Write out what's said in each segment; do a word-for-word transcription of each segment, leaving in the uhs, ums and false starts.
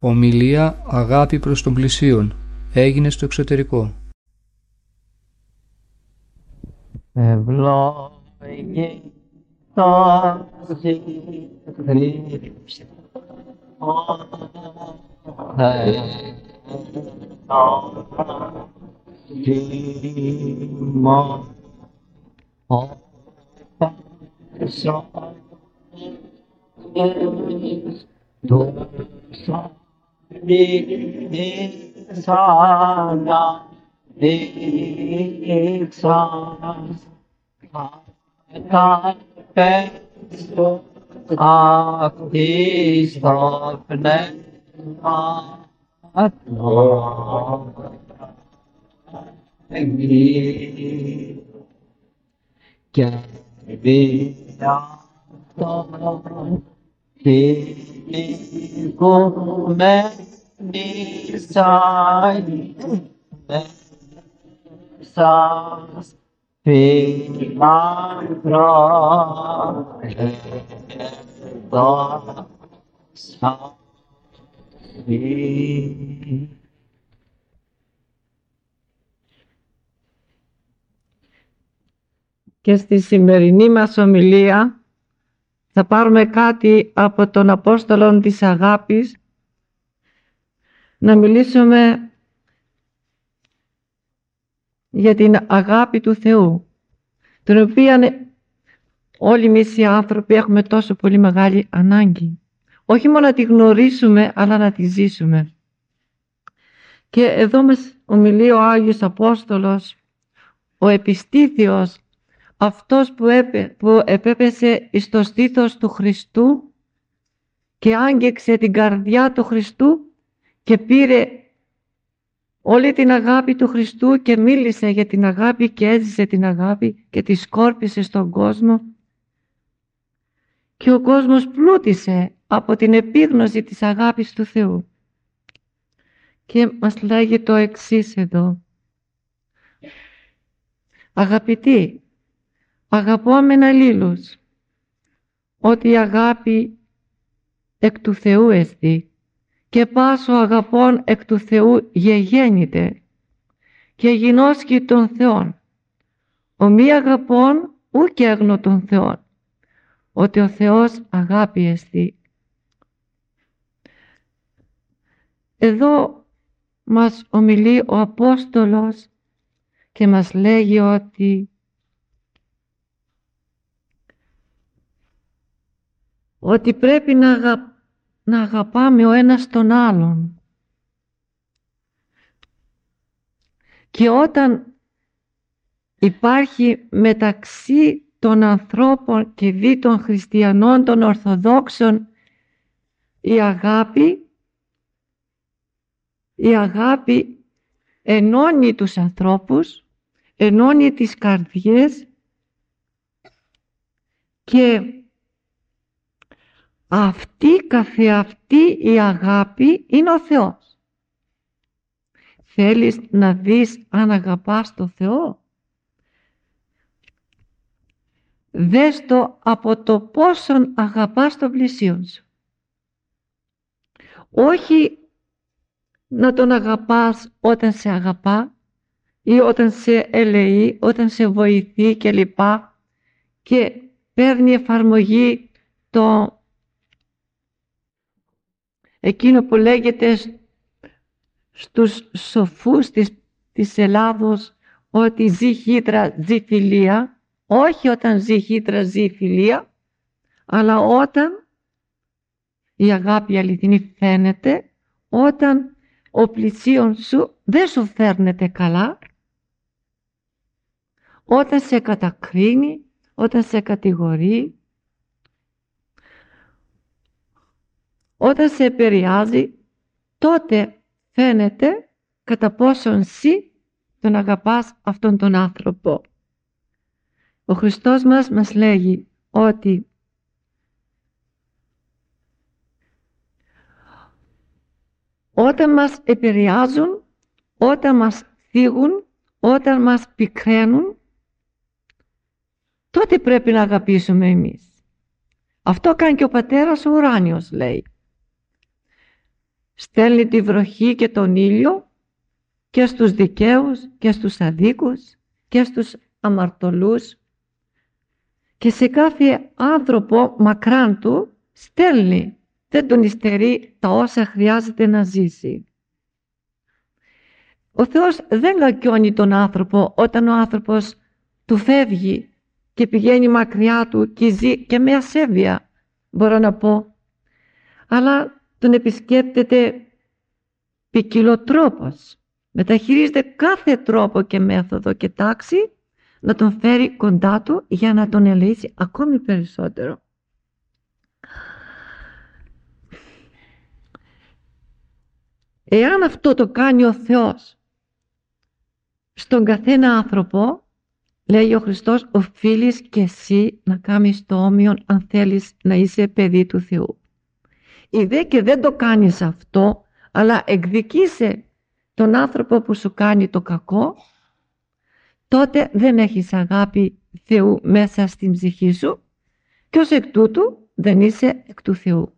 Ομιλία αγάπη προς τον πλησίον. Έγινε στο εξωτερικό. Ευλόγη το Χριστό, Κύμα, ο Πέσος, του Σανά, δείξας, τα πέσω, ακτής το πνεύμα, και διάτον θηλυκουμένησαν μέσας φιλάνθρωπε δόξα Συ. Και στη σημερινή μας ομιλία θα πάρουμε κάτι από τον Απόστολο της Αγάπης, να μιλήσουμε για την αγάπη του Θεού, την οποία όλοι εμείς οι άνθρωποι έχουμε τόσο πολύ μεγάλη ανάγκη. Όχι μόνο να τη γνωρίσουμε, αλλά να τη ζήσουμε. Και εδώ μας ομιλεί ο Άγιος Απόστολος, ο Επιστήθιος, αυτός που, έπε, που επέπεσε στο στήθος του Χριστού και άγγιξε την καρδιά του Χριστού και πήρε όλη την αγάπη του Χριστού και μίλησε για την αγάπη και έζησε την αγάπη και τη σκόρπισε στον κόσμο. Και ο κόσμος πλούτησε από την επίγνωση της αγάπης του Θεού. Και μας λέγει το εξής εδώ. Αγαπητοί, αγαπώμεν αλλήλους, ότι η αγάπη εκ του Θεού εστι και πάσο αγαπών εκ του Θεού γεγέννηται και γινώσκει των Θεών. Ο μη αγαπών ουκ έγνω των Θεών, ότι ο Θεός αγάπη εστι. Εδώ μας ομιλεί ο Απόστολος και μας λέγει ότι ότι πρέπει να, αγα... να αγαπάμε ο ένας τον άλλον. Και όταν υπάρχει μεταξύ των ανθρώπων και δι των χριστιανών, των Ορθοδόξων, η αγάπη, η αγάπη ενώνει τους ανθρώπους, ενώνει τις καρδιές και αυτή καθεαυτή η αγάπη είναι ο Θεός. Θέλεις να δεις αν αγαπάς το Θεό? Δες το από το πόσον αγαπάς τον πλησίον σου. Όχι να τον αγαπάς όταν σε αγαπά ή όταν σε ελεεί, όταν σε βοηθεί κλπ. Και παίρνει εφαρμογή το εκείνο που λέγεται στους σοφούς της, της Ελλάδος ότι ζει χύτρα, ζει φιλία. Όχι όταν ζει χύτρα, ζει φιλία, αλλά όταν η αγάπη αληθινή φαίνεται, όταν ο πλησίον σου δεν σου φέρνεται καλά, όταν σε κατακρίνει, όταν σε κατηγορεί, όταν σε επηρεάζει, τότε φαίνεται κατά πόσον εσύ τον αγαπάς αυτόν τον άνθρωπο. Ο Χριστός μας μας λέγει ότι όταν μας επηρεάζουν, όταν μας θίγουν, όταν μας πικραίνουν, τότε πρέπει να αγαπήσουμε εμείς. Αυτό κάνει και ο Πατέρας ο ουράνιος, λέει. στέλνει τη βροχή και τον ήλιο και στους δικαίους και στους αδίκους και στους αμαρτωλούς, και σε κάθε άνθρωπο μακράν του στέλνει, δεν τον υστερεί τα όσα χρειάζεται να ζήσει. Ο Θεός δεν κακιώνει τον άνθρωπο όταν ο άνθρωπος του φεύγει και πηγαίνει μακριά του και ζει και με ασέβεια, μπορώ να πω, αλλά τον επισκέπτεται ποικιλοτρόπως, μεταχειρίζεται κάθε τρόπο και μέθοδο και τάξη να τον φέρει κοντά του για να τον ελεήσει ακόμη περισσότερο. Εάν αυτό το κάνει ο Θεός στον καθένα άνθρωπο, λέει ο Χριστός, οφείλεις και εσύ να κάνεις το όμοιο αν θέλεις να είσαι παιδί του Θεού. Ιδέ και δεν το κάνεις αυτό, αλλά εκδικείσαι τον άνθρωπο που σου κάνει το κακό, τότε δεν έχεις αγάπη Θεού μέσα στην ψυχή σου και ως εκ τούτου δεν είσαι εκ του Θεού.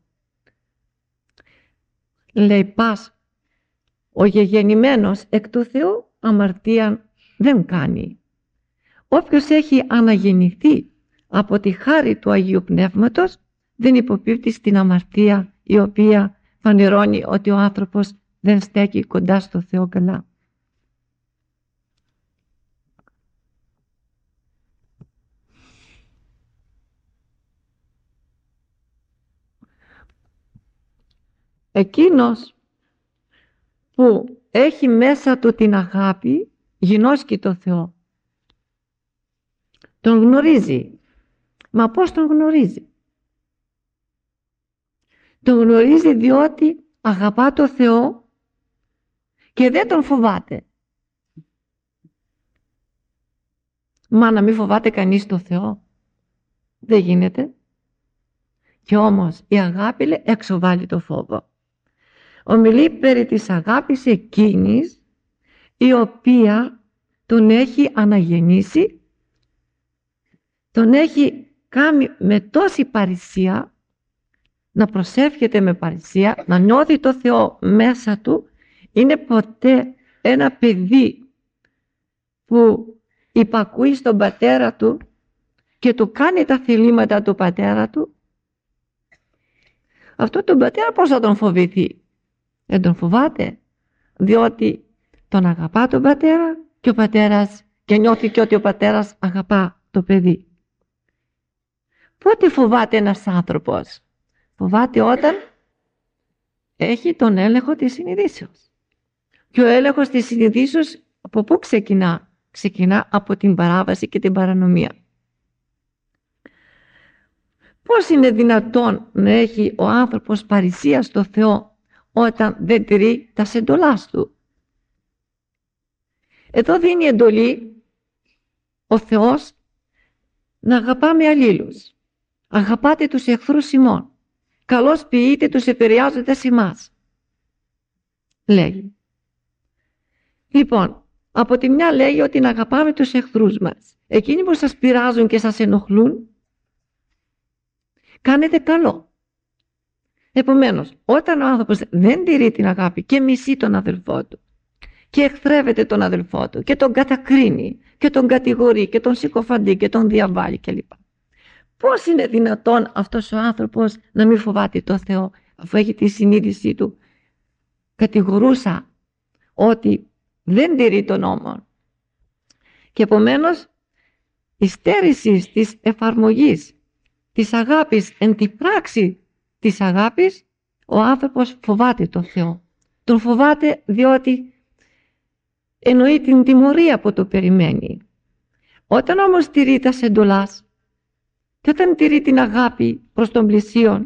Λέει πας, ο γεγεννημένος εκ του Θεού αμαρτία δεν κάνει. Όποιος έχει αναγεννηθεί από τη χάρη του Αγίου Πνεύματος δεν υποπίπτει στην αμαρτία, η οποία φανερώνει ότι ο άνθρωπος δεν στέκει κοντά στο Θεό καλά. Εκείνος που έχει μέσα του την αγάπη γινώσκει το Θεό. Τον γνωρίζει. Μα πώς τον γνωρίζει? Τον γνωρίζει διότι αγαπά το Θεό και δεν τον φοβάται. Μα να μην φοβάται κανείς το Θεό? Δεν γίνεται. Και όμως η αγάπη, λέει, εξοβάλλει το φόβο. Ομιλεί περί της αγάπης εκείνης η οποία τον έχει αναγεννήσει, τον έχει κάνει με τόση παρησία, να προσεύχεται με παρησία, να νιώθει το Θεό μέσα του. Είναι ποτέ ένα παιδί που υπακούει στον πατέρα του και του κάνει τα θελήματα του πατέρα του? Αυτό τον πατέρα πώς θα τον φοβηθεί? Δεν τον φοβάται, διότι τον αγαπά τον πατέρα και ο πατέρας, και νιώθει και ότι ο πατέρας αγαπά το παιδί. Πότε φοβάται ένας άνθρωπος? Φοβάται όταν έχει τον έλεγχο της συνειδήσεως. Και ο έλεγχος της συνειδήσεως από πού ξεκινά? Ξεκινά από την παράβαση και την παρανομία. Πώς είναι δυνατόν να έχει ο άνθρωπος παρησία στο Θεό όταν δεν τηρεί τα εντολάς του? Εδώ δίνει εντολή ο Θεός να αγαπάμε αλλήλους. Αγαπάτε τους εχθρούς ημών. Καλώς ποιείτε τους επηρεάζοντες ημάς, λέγει. Λοιπόν, από τη μια λέει ότι να αγαπάμε τους εχθρούς μας. Εκείνοι που σας πειράζουν και σας ενοχλούν, κάνετε καλό. Επομένως, όταν ο άνθρωπος δεν τηρεί την αγάπη και μισεί τον αδελφό του και εχθρεύεται τον αδελφό του και τον κατακρίνει και τον κατηγορεί και τον συκοφαντεί και τον διαβάλλει κλπ. Πώς είναι δυνατόν αυτός ο άνθρωπος να μην φοβάται το Θεό, αφού έχει τη συνείδησή του? Κατηγορούσα ότι δεν τηρεί τον νόμο. Και επομένως η στέρηση της εφαρμογής της αγάπης εν τη πράξη της αγάπης, ο άνθρωπος φοβάται το Θεό. Τον φοβάται διότι εννοεί την τιμωρία που το περιμένει. Όταν όμως τηρεί τα εντολάς και όταν τηρεί την αγάπη προς τον πλησίον,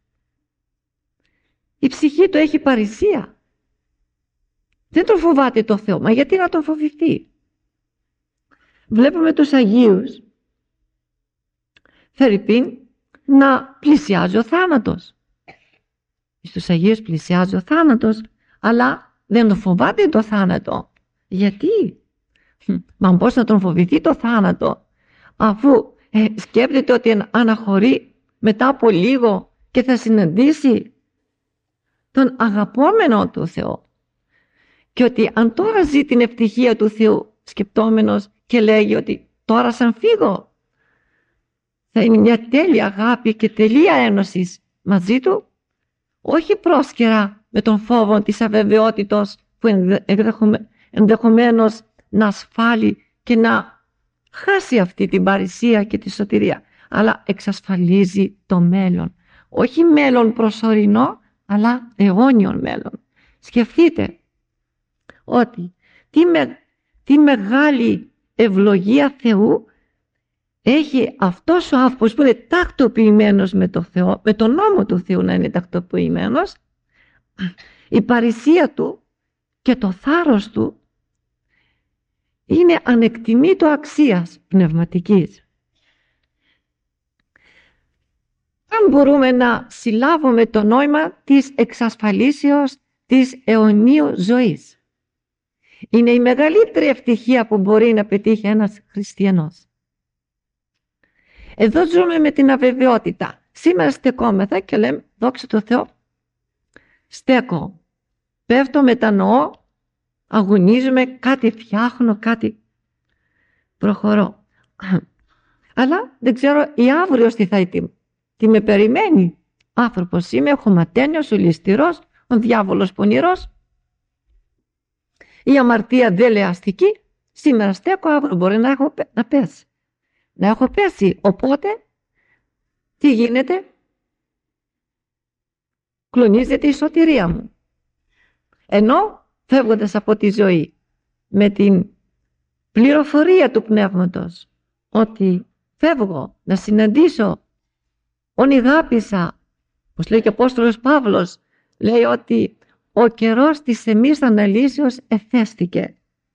η ψυχή του έχει παρησία. Δεν τον φοβάται το Θεό. Μα γιατί να τον φοβηθεί? Βλέπουμε τους Αγίους, φερειπίν, να πλησιάζει ο θάνατος. Στους Αγίους πλησιάζει ο θάνατος, αλλά δεν τον φοβάται το θάνατο. Γιατί? Μα πώς να τον φοβηθεί το θάνατο, αφού ε, σκέπτεται ότι αναχωρεί μετά από λίγο και θα συναντήσει τον αγαπόμενο του Θεό. Και ότι αν τώρα ζει την ευτυχία του Θεού σκεπτόμενος και λέγει ότι τώρα σαν φύγω θα είναι μια τέλεια αγάπη και τελεία ένωση μαζί του, όχι πρόσκαιρα με τον φόβο της αβεβαιότητος που ενδεχομένως να ασφάλει και να χάσει αυτή την παρησία και τη σωτηρία, αλλά εξασφαλίζει το μέλλον. Όχι μέλλον προσωρινό, αλλά αιώνιον μέλλον. Σκεφτείτε ότι τι, με, τι μεγάλη ευλογία Θεού έχει αυτός ο άνθρωπος που είναι τακτοποιημένος με το Θεό, με τον νόμο του Θεού να είναι τακτοποιημένος. Η παρησία του και το θάρρος του είναι ανεκτιμήτω αξίας πνευματικής. Αν μπορούμε να συλλάβουμε το νόημα της εξασφαλίσεως της αιωνίου ζωής. Είναι η μεγαλύτερη ευτυχία που μπορεί να πετύχει ένας χριστιανός. Εδώ ζούμε με την αβεβαιότητα. Σήμερα στεκόμεθα και λέμε δόξα τω Θεώ. Στέκω, πέφτω, μετανοώ, αγωνίζομαι, κάτι φτιάχνω, κάτι προχωρώ. Αλλά δεν ξέρω η αύριο τι θα είναι. Τι με περιμένει. Άνθρωπος είμαι, χωματένιος, ολιστηρός, ο διάβολος πονηρός. Η αμαρτία δεν λέει αστική. Σήμερα στέκω, αύριο μπορεί να έχω να πέσει. Να έχω πέσει. Οπότε, τι γίνεται? Κλονίζεται η σωτηρία μου. Ενώ φεύγοντας από τη ζωή με την πληροφορία του Πνεύματος ότι φεύγω να συναντήσω ονειδάπησα, όπως λέει και ο Απόστολος Παύλος, λέει ότι ο καιρός της εμείς αναλύσεως εφέστηκε.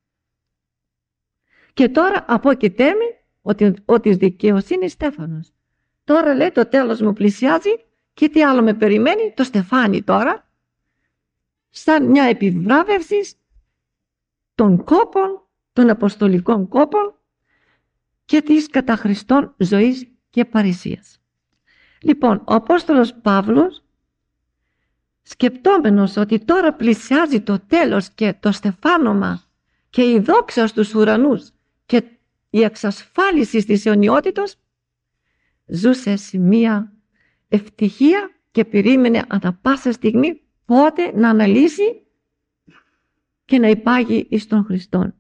Και τώρα από εκεί τέμει ότι ο της δικαιοσύνης στέφανος. Τώρα λέει το τέλος μου πλησιάζει και τι άλλο με περιμένει? Το στεφάνι τώρα, σαν μια επιβράβευση των κόπων, των αποστολικών κόπων και της κατά Χριστόν ζωής και παρησίας. Λοιπόν, ο Απόστολος Παύλος, σκεπτόμενος ότι τώρα πλησιάζει το τέλος και το στεφάνωμα και η δόξα στους ουρανούς και η εξασφάλιση της αιωνιότητος, ζούσε σε μία ευτυχία και περίμενε ανα πάσα στιγμή πότε να αναλύσει και να υπάγει εις τον Χριστόν.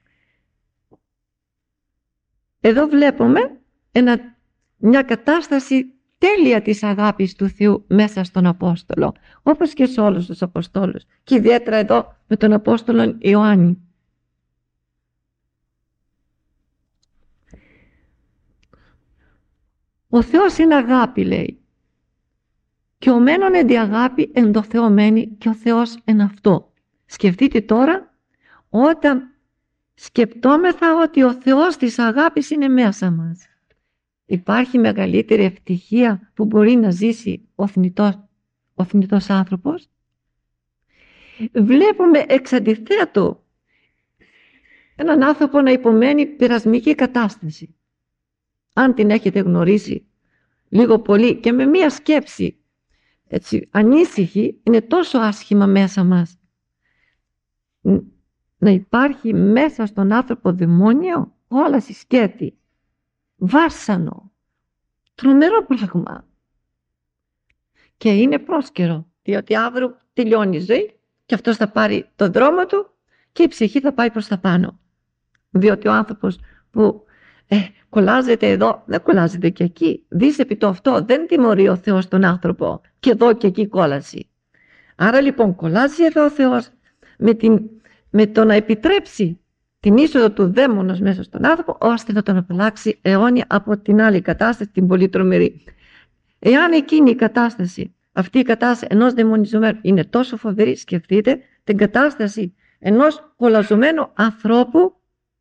Εδώ βλέπουμε ένα, μια κατάσταση τέλεια της αγάπης του Θεού μέσα στον Απόστολο, όπως και σε όλους τους Αποστόλους και ιδιαίτερα εδώ με τον Απόστολο Ιωάννη. Ο Θεός είναι αγάπη, λέει, και ο μένον εν τη αγάπη εν το Θεό μένει και ο Θεός εν αυτό. Σκεφτείτε τώρα όταν σκεπτόμεθα ότι ο Θεός της αγάπης είναι μέσα μας. Υπάρχει μεγαλύτερη ευτυχία που μπορεί να ζήσει ο θνητός, ο θνητός άνθρωπος? Βλέπουμε εξ αντιθέτου έναν άνθρωπο να υπομένει πειρασμική κατάσταση. Αν την έχετε γνωρίσει λίγο πολύ και με μία σκέψη έτσι, ανήσυχη, είναι τόσο άσχημα μέσα μας. Να υπάρχει μέσα στον άνθρωπο δαιμόνιο, όλα συσκέτη, βάσανο, τρομερό πράγμα. Και είναι πρόσκαιρο, διότι αύριο τελειώνει η ζωή και αυτός θα πάρει τον δρόμο του και η ψυχή θα πάει προς τα πάνω. Διότι ο άνθρωπος που ε, κολλάζεται εδώ, δεν κολλάζεται και εκεί. Δεις επί το αυτό, δεν τιμωρεί ο Θεός τον άνθρωπο και εδώ και εκεί κόλαση. Άρα λοιπόν κολλάζει εδώ ο Θεός με, την, με το να επιτρέψει την είσοδο του δαίμονος μέσα στον άνθρωπο, ώστε να τον απαλλάξει αιώνια από την άλλη κατάσταση, την πολύ τρομερή. Εάν εκείνη η κατάσταση, αυτή η κατάσταση ενός δαιμονιζομένου είναι τόσο φοβερή, σκεφτείτε την κατάσταση ενός κολλαζομένου ανθρώπου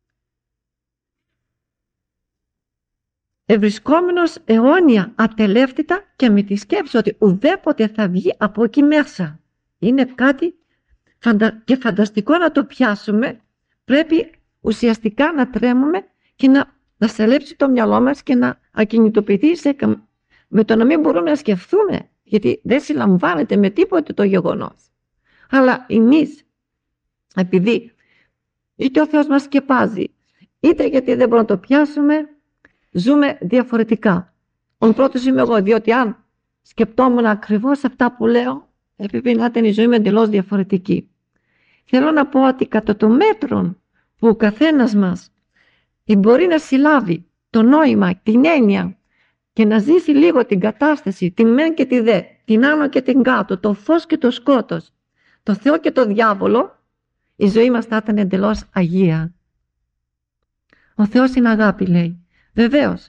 ευρισκόμενος αιώνια ατελεύτητα και με τη σκέψη ότι ουδέποτε θα βγει από εκεί μέσα. Είναι κάτι φαντα... και φανταστικό να το πιάσουμε. Πρέπει ουσιαστικά να τρέμουμε και να, να σελέψει το μυαλό μας και να ακινητοποιηθεί σε... με το να μην μπορούμε να σκεφτούμε γιατί δεν συλλαμβάνεται με τίποτε το γεγονός. Αλλά εμείς, επειδή είτε ο Θεός μας σκεπάζει, είτε γιατί δεν μπορούμε να το πιάσουμε, ζούμε διαφορετικά. Ο πρώτος είμαι εγώ, διότι αν σκεπτόμουν ακριβώς αυτά που λέω, έπρεπε να ήταν η ζωή μου εντελώς διαφορετική. Θέλω να πω ότι κατά το μέτρο που ο καθένας μας μπορεί να συλλάβει το νόημα, την έννοια και να ζήσει λίγο την κατάσταση, την μεν και τη δε, την άνω και την κάτω, το φως και το σκότος, το Θεό και το διάβολο, η ζωή μας θα ήταν εντελώς αγία. Ο Θεός είναι αγάπη, λέει. Βεβαίως,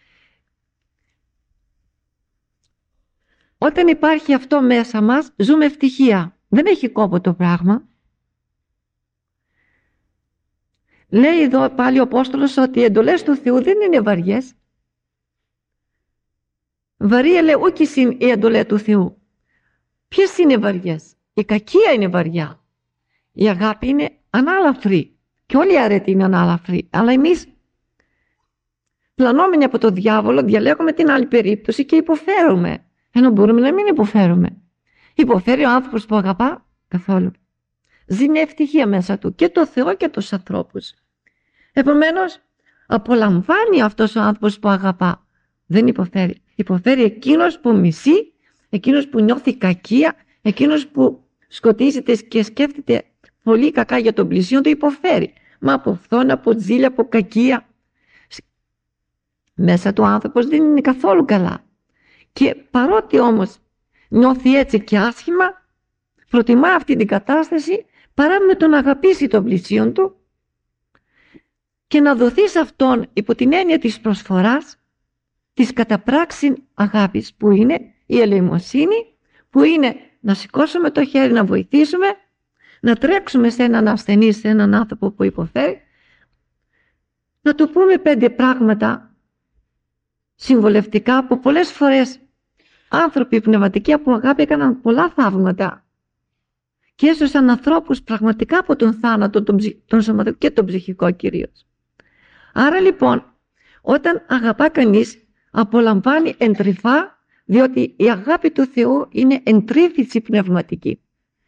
όταν υπάρχει αυτό μέσα μας, ζούμε ευτυχία. Δεν έχει κόπο το πράγμα. Λέει εδώ πάλι ο Απόστολος ότι οι εντολές του Θεού δεν είναι βαριές. Βαρύ λέει ούκη συν η εντολέ του Θεού. Ποιες είναι βαριές? Η κακία είναι βαριά. Η αγάπη είναι ανάλαφρη. Και όλη η αρετή είναι ανάλαφρη. Αλλά εμείς, πλανόμενοι από το διάβολο, διαλέγουμε την άλλη περίπτωση και υποφέρουμε. Ενώ μπορούμε να μην υποφέρουμε. Υποφέρει ο άνθρωπος που αγαπά καθόλου. Ζει μια ευτυχία μέσα του και το Θεό και τους ανθρώπους. Επομένως, απολαμβάνει αυτός ο άνθρωπος που αγαπά. Δεν υποφέρει. Υποφέρει εκείνος που μισεί, εκείνος που νιώθει κακία, εκείνος που σκοτίζεται και σκέφτεται πολύ κακά για τον πλησίον του, υποφέρει. Μα από φθόνα, από ζήλια, από κακία. Μέσα του άνθρωπος δεν είναι καθόλου καλά. Και παρότι όμως νιώθει έτσι και άσχημα, προτιμά αυτή την κατάσταση παρά με τον αγαπήσει τον πλησίον του και να δοθεί σε αυτόν υπό την έννοια της προσφοράς, της καταπράξιν αγάπης, που είναι η ελεημοσύνη, που είναι να σηκώσουμε το χέρι, να βοηθήσουμε, να τρέξουμε σε έναν ασθενή, σε έναν άνθρωπο που υποφέρει, να του πούμε πέντε πράγματα συμβολευτικά που πολλές φορές άνθρωποι πνευματικοί από αγάπη έκαναν πολλά θαύματα και έσωσαν ανθρώπους πραγματικά από τον θάνατο, τον, τον σωματικό και τον ψυχικό κυρίως. Άρα λοιπόν, όταν αγαπά κανείς, απολαμβάνει εντρυφά, διότι η αγάπη του Θεού είναι εντρύφηση πνευματική.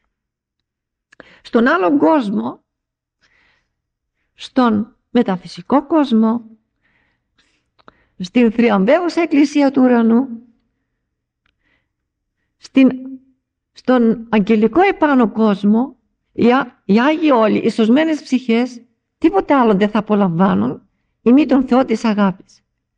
Στον άλλον κόσμο, στον μεταφυσικό κόσμο, στην θριαμβαίουσα εκκλησία του ουρανού, στην, στον αγγελικό επάνω κόσμο, οι, οι Άγιοι όλοι, οι σωσμένες ψυχές, τίποτε άλλο δεν θα απολαμβάνουν ή μη τον Θεό της αγάπης.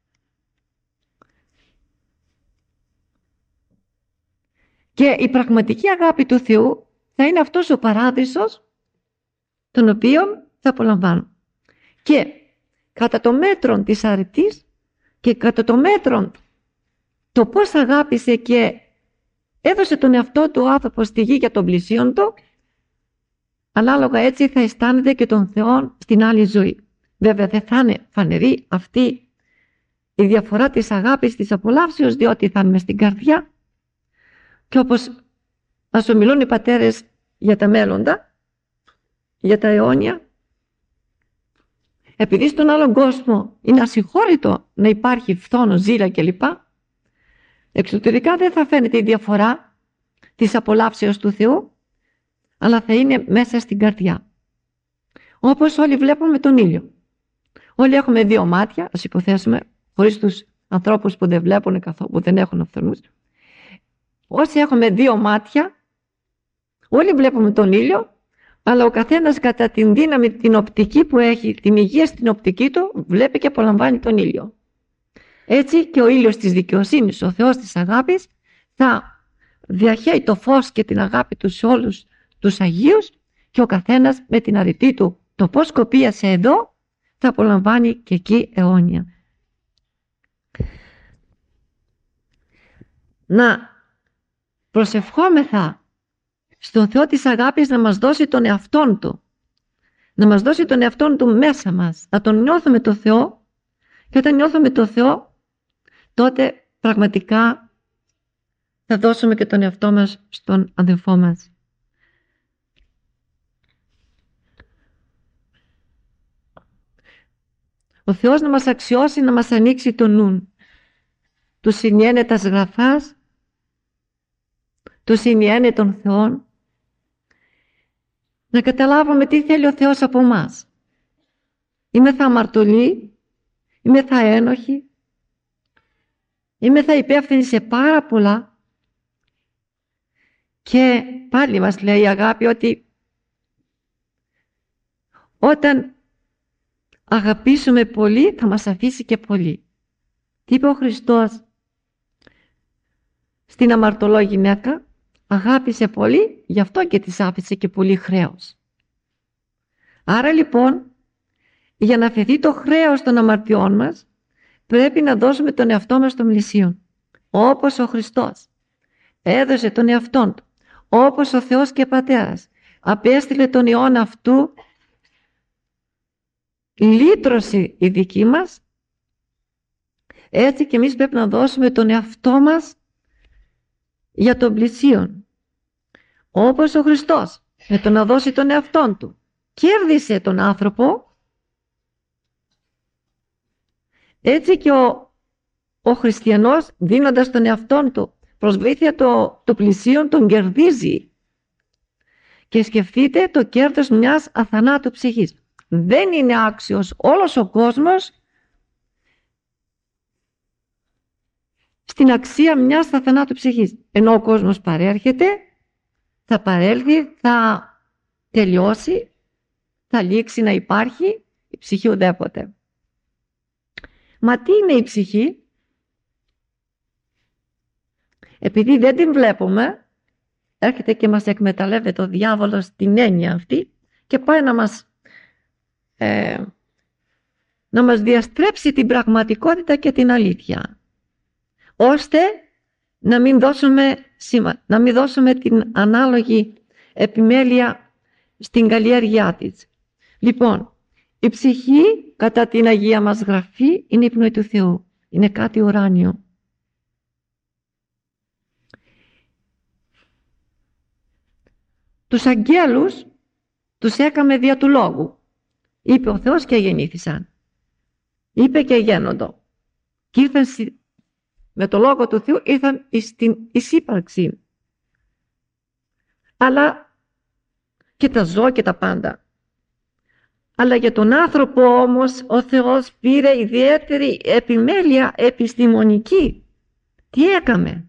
Και η πραγματική αγάπη του Θεού θα είναι αυτός ο παράδεισος τον οποίο θα απολαμβάνουν. Και κατά το μέτρο της αρετής και κατά το μέτρο το πώς αγάπησε και έδωσε τον εαυτό του άνθρωπο στη γη για τον πλησίον του, ανάλογα έτσι θα αισθάνεται και τον Θεό στην άλλη ζωή. Βέβαια δεν θα είναι φανερή αυτή η διαφορά της αγάπης, της απολαύσεως, διότι θα είναι μες στην καρδιά. Και όπως μας ομιλούν οι πατέρες για τα μέλλοντα, για τα αιώνια, επειδή στον άλλον κόσμο είναι ασυγχώρητο να υπάρχει φθόνος, ζήλια κλπ, εξωτερικά δεν θα φαίνεται η διαφορά της απολαύσεως του Θεού, αλλά θα είναι μέσα στην καρδιά. Όπως όλοι βλέπουμε τον ήλιο. Όλοι έχουμε δύο μάτια, ας υποθέσουμε, χωρίς τους ανθρώπους που δεν βλέπουν καθόλου, που δεν έχουν οφθαλμούς. Όσοι έχουμε δύο μάτια, όλοι βλέπουμε τον ήλιο, αλλά ο καθένας κατά την δύναμη, την οπτική που έχει, την υγεία στην οπτική του, βλέπει και απολαμβάνει τον ήλιο. Έτσι και ο ήλιος της δικαιοσύνης, ο Θεός της αγάπης, θα διαχέει το φως και την αγάπη του σε όλους τους Αγίους και ο καθένας με την αρετή του, το πώς κοπίασε εδώ, θα απολαμβάνει και εκεί αιώνια. Να προσευχόμεθα στον Θεό της αγάπης να μας δώσει τον εαυτόν Του. Να μας δώσει τον εαυτόν Του μέσα μας. Να τον νιώθουμε το Θεό και όταν νιώθουμε το Θεό τότε πραγματικά θα δώσουμε και τον εαυτό μας στον αδελφό μας. Ο Θεός να μας αξιώσει, να μας ανοίξει το νου. Του συνιένε τας γραφάς του συνιένε των Θεών, να καταλάβουμε τι θέλει ο Θεός από μας. Είμαι θα αμαρτωλοί, είμαι θα ένοχοι, είμαι θα υπεύθυνοι σε πάρα πολλά, και πάλι μας λέει η αγάπη ότι όταν αγαπήσουμε πολύ θα μας αφήσει και πολύ. Τι είπε ο Χριστός στην αμαρτωλό γυναίκα? Αγάπησε πολύ, γι' αυτό και της άφησε και πολύ χρέος. Άρα λοιπόν, για να αφαιθεί το χρέος των αμαρτιών μας, πρέπει να δώσουμε τον εαυτό μας στον πλησίον. Όπως ο Χριστός έδωσε τον εαυτόν του, όπως ο Θεός και Πατέρας απέστειλε τον Υιόν αυτού, λύτρωση η δική μας, έτσι και εμείς πρέπει να δώσουμε τον εαυτό μας για τον πλησίον. Όπως ο Χριστός με το να δώσει τον εαυτόν του κέρδισε τον άνθρωπο, έτσι και ο, ο χριστιανός, δίνοντας τον εαυτόν του προς βοήθεια το, το πλησίον, τον κερδίζει. Και σκεφτείτε το κέρδος μιας αθανάτου ψυχής. Δεν είναι άξιος όλος ο κόσμος στην αξία μιας αθανάτου ψυχής. Ενώ ο κόσμος παρέρχεται, θα παρέλθει, θα τελειώσει, θα λήξει να υπάρχει, η ψυχή ουδέποτε. Μα τι είναι η ψυχή? Επειδή δεν την βλέπουμε, έρχεται και μας εκμεταλλεύεται ο διάβολος την έννοια αυτή και πάει να μας, ε, να μας διαστρέψει την πραγματικότητα και την αλήθεια, ώστε να μην δώσουμε, να μην δώσουμε την ανάλογη επιμέλεια στην καλλιέργειά της. Λοιπόν, η ψυχή κατά την Αγία μας Γραφή είναι η πνοή του Θεού, είναι κάτι ουράνιο. Τους αγγέλους τους έκαμε δια του λόγου. Είπε ο Θεός και γεννήθησαν. Είπε και γένοντο. Και ήρθαν με το λόγο του Θεού, ήρθαν στην εισύπαρξη. Αλλά και τα ζώα και τα πάντα. Αλλά για τον άνθρωπο όμως ο Θεός πήρε ιδιαίτερη επιμέλεια επιστημονική. Τι έκαμε?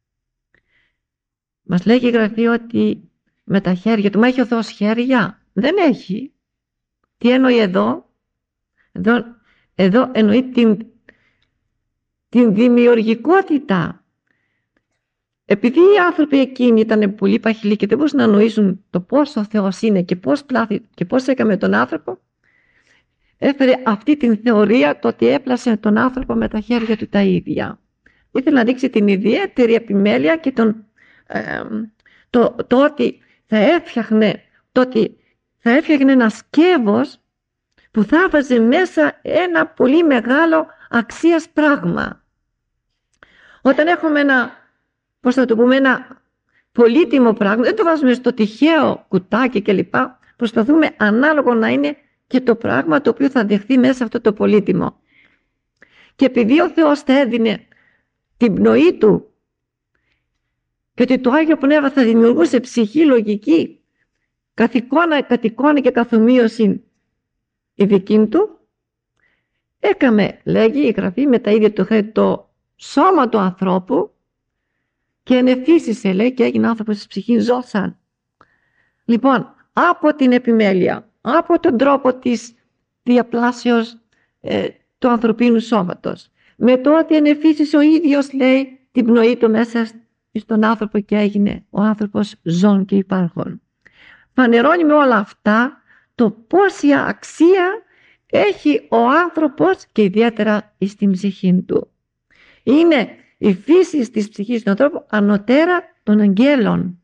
Μας λέγει η Γραφή ότι με τα χέρια του, μα έχει ο Θεός χέρια? Δεν έχει. Τι εννοεί εδώ? Εδώ, εδώ εννοεί την, την δημιουργικότητα. Επειδή οι άνθρωποι εκείνοι ήταν πολύ παχυλοί και δεν μπορούσαν να νοήσουν το πώς ο Θεός είναι και πώς πλάθη και πώς έκαμε τον άνθρωπο, έφερε αυτή την θεωρία, το ότι έπλασε τον άνθρωπο με τα χέρια του τα ίδια. Ήθελε να δείξει την ιδιαίτερη επιμέλεια και τον, ε, το, το ότι θα έφτιαχνε, το ότι θα έφτιαχνε ένα σκεύος που θα βάζει μέσα ένα πολύ μεγάλο αξίας πράγμα. Όταν έχουμε ένα, πώς θα το πούμε, ένα πολύτιμο πράγμα, δεν το βάζουμε στο τυχαίο κουτάκι κλπ. Προσπαθούμε ανάλογο να είναι και το πράγμα το οποίο θα δεχθεί μέσα αυτό το πολύτιμο. Και επειδή ο Θεός θα έδινε την πνοή του και ότι το Άγιο Πνεύμα θα δημιουργούσε ψυχή λογική, καθ' εικόνα, καθ' εικόνα και καθομοίωση η δική του, έκαμε, λέγει η Γραφή, με τα ίδια του χέρια το σώμα του ανθρώπου και ενεφύσισε, λέει, και έγινε άνθρωπος της ψυχής ζώσαν. Λοιπόν, από την επιμέλεια, από τον τρόπο της διαπλάσεως ε, του ανθρωπίνου σώματος, με το ότι ενεφύσισε ο ίδιος, λέει, την πνοή του μέσα στον άνθρωπο και έγινε ο άνθρωπος ζών και υπάρχων. Φανερώνει με όλα αυτά το πόση αξία έχει ο άνθρωπος και ιδιαίτερα στην ψυχή του. Είναι η φύση της ψυχής του ανθρώπου ανωτέρα των αγγέλων.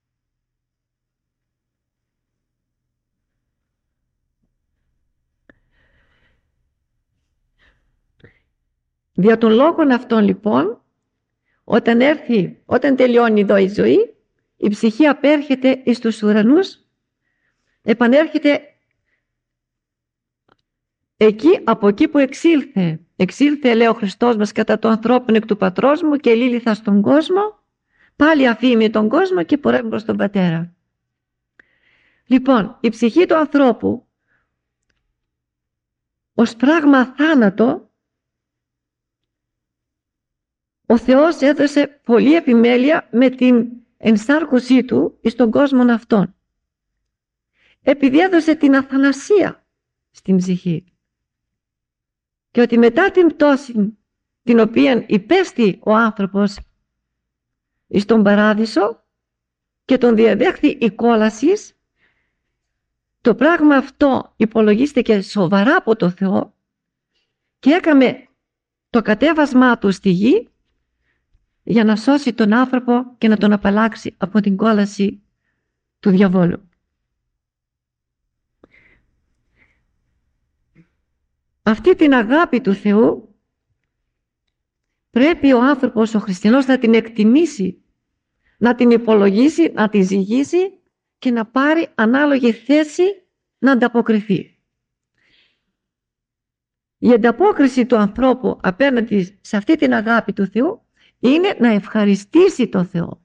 Δια των λόγων αυτών λοιπόν, όταν έρθει, όταν τελειώνει εδώ η ζωή, η ψυχή απέρχεται εις τους ουρανούς, επανέρχεται εκεί, από εκεί που εξήλθε. Εξήλθε, λέει ο Χριστός μας, κατά το ανθρώπινο εκ του πατρός μου και ελήλυθα στον κόσμο, πάλι αφήνει τον κόσμο και πορεύει προς τον Πατέρα. Λοιπόν, η ψυχή του ανθρώπου ως πράγμα θάνατο, ο Θεός έδωσε πολλή επιμέλεια με την ενσάρκωσή του στον κόσμο αυτόν. Επειδή έδωσε την αθανασία στην ψυχή. Και ότι μετά την πτώση την οποία υπέστη ο άνθρωπος στον παράδεισο και τον διαδέχθη η κόλασης, το πράγμα αυτό υπολογίστηκε σοβαρά από το Θεό και έκαμε το κατέβασμά του στη γη για να σώσει τον άνθρωπο και να τον απαλλάξει από την κόλαση του διαβόλου. Αυτή την αγάπη του Θεού πρέπει ο άνθρωπος, ο χριστιανός, να την εκτιμήσει, να την υπολογίσει, να την ζυγίσει και να πάρει ανάλογη θέση να ανταποκριθεί. Η ανταπόκριση του ανθρώπου απέναντι σε αυτή την αγάπη του Θεού είναι να ευχαριστήσει τον Θεό.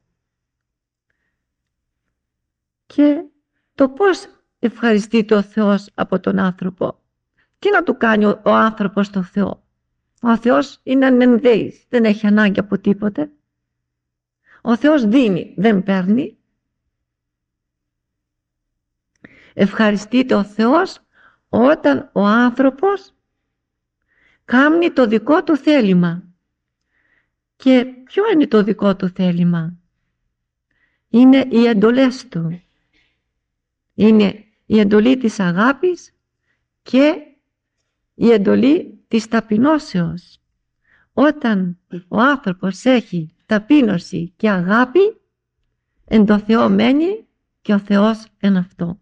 Και το πώς ευχαριστεί το Θεός από τον άνθρωπο. Τι να του κάνει ο, ο άνθρωπος το Θεό. Ο Θεός είναι ανενδέης, δεν έχει ανάγκη από τίποτε. Ο Θεός δίνει, δεν παίρνει. Ευχαριστείται ο Θεός όταν ο άνθρωπος κάνει το δικό του θέλημα. Και ποιο είναι το δικό του θέλημα? Είναι οι εντολές του. Είναι η εντολή της αγάπης και η εντολή της ταπεινώσεως. Όταν ο άνθρωπος έχει ταπείνωση και αγάπη, εν το Θεό μένει και ο Θεός εν αυτό.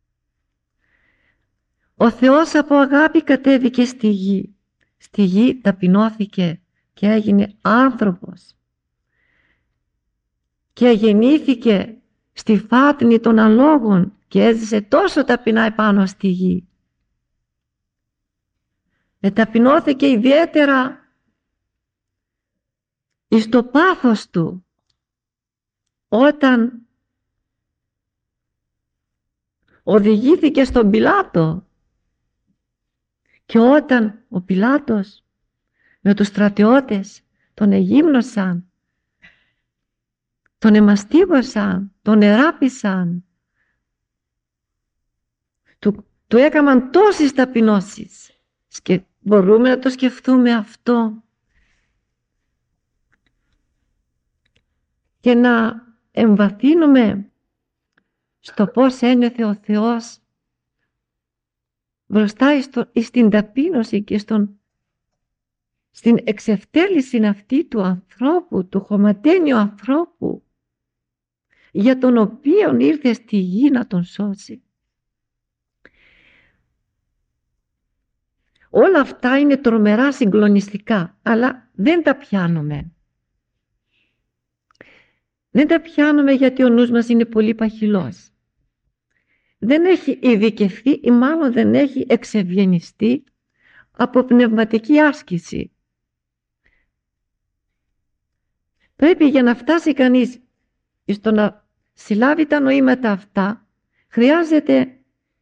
Ο Θεός από αγάπη κατέβηκε στη γη. Στη γη ταπεινώθηκε και έγινε άνθρωπος. Και γεννήθηκε στη φάτνη των αλόγων και έζησε τόσο ταπεινά επάνω στη γη. Εταπεινώθηκε ιδιαίτερα εις το πάθος του όταν οδηγήθηκε στον Πιλάτο και όταν ο Πιλάτος με τους στρατιώτες τον εγύμνωσαν, τον εμαστίγωσαν, τον εράπησαν, του, του έκαναν τόσες ταπεινώσεις. Και μπορούμε να το σκεφτούμε αυτό και να εμβαθύνουμε στο πώς ένιωθε ο Θεός μπροστά στο, στην ταπείνωση και στον, στην εξευτέλιση αυτή του ανθρώπου, του χωματένιου ανθρώπου, για τον οποίο ήρθε στη γη να τον σώσει. Όλα αυτά είναι τρομερά συγκλονιστικά, αλλά δεν τα πιάνουμε. Δεν τα πιάνουμε γιατί ο νους μας είναι πολύ παχυλός. Δεν έχει ειδικευθεί ή μάλλον δεν έχει εξευγενιστεί από πνευματική άσκηση. Πρέπει για να φτάσει κανείς στο να συλλάβει τα νοήματα αυτά, χρειάζεται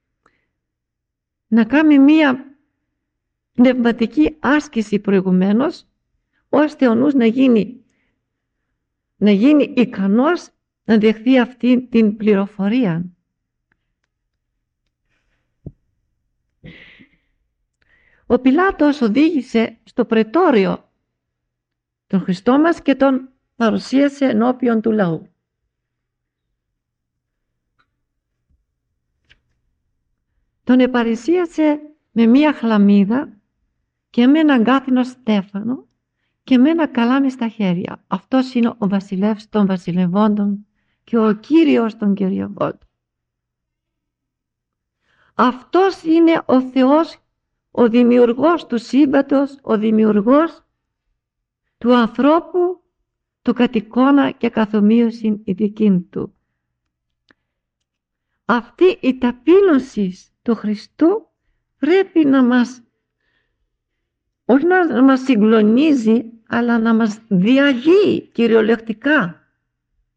να κάνει μία πνευματική άσκηση προηγουμένως, ώστε ο νους να γίνει, να γίνει ικανός να δεχθεί αυτή την πληροφορία. Ο Πιλάτος οδήγησε στο πρετόριο τον Χριστό μας και τον παρουσίασε ενώπιον του λαού. Τον επαρουσίασε με μία χλαμίδα και με έναν κάθινο στέφανο και με ένα καλάμι στα χέρια. Αυτός είναι ο βασιλεύς των βασιλευόντων και ο Κύριος των κυριευόντων. Αυτός είναι ο Θεός, ο δημιουργός του σύμπαντος, ο δημιουργός του ανθρώπου, του κατ' εικόνα και καθομοίωση ειδικήν του. Αυτή η ταπείνωση του Χριστού πρέπει να μας, όχι να μας συγκλονίζει, αλλά να μας διαγεί κυριολεκτικά.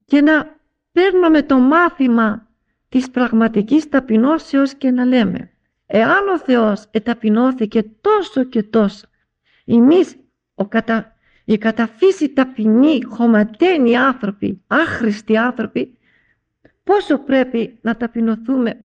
και να παίρνουμε το μάθημα της πραγματικής ταπεινώσεως και να λέμε, εάν ο Θεός εταπεινώθηκε τόσο και τόσο, εμείς ο κατα... οι κατά φύση ταπεινοί, χωματένοι άνθρωποι, άχρηστοι άνθρωποι, πόσο πρέπει να ταπεινωθούμε